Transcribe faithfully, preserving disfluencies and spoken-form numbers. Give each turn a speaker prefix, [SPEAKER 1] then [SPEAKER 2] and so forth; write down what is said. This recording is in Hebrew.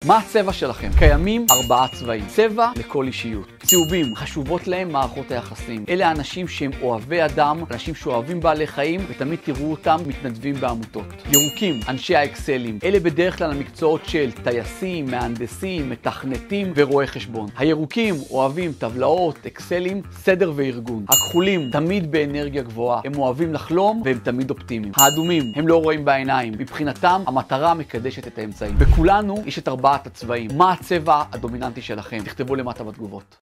[SPEAKER 1] מה הצבע שלכם? קיימים ארבעה צבעים. צבע לכל אישיות. צהובים, חשובות להם מערכות היחסים. אלה האנשים שהם אוהבי אדם, אנשים שאוהבים בעלי חיים, ותמיד תראו אותם מתנדבים בעמותות. ירוקים, אנשי האקסלים. אלה בדרך כלל המקצועות של טייסים, מהנדסים, מתכנתים ורואי חשבון. הירוקים אוהבים טבלאות, אקסלים, סדר וארגון. הכחולים, תמיד באנרגיה גבוהה. הם אוהבים לחלום והם תמיד אופטימיים. האדומים, הם לא רואים בעיניים. מבחינתם, המטרה מקדשת את האמצעים. בכולנו יש את ארבעת הצבעים. מה הצבע הדומיננטי שלכם? תכתבו למטה בתגובות.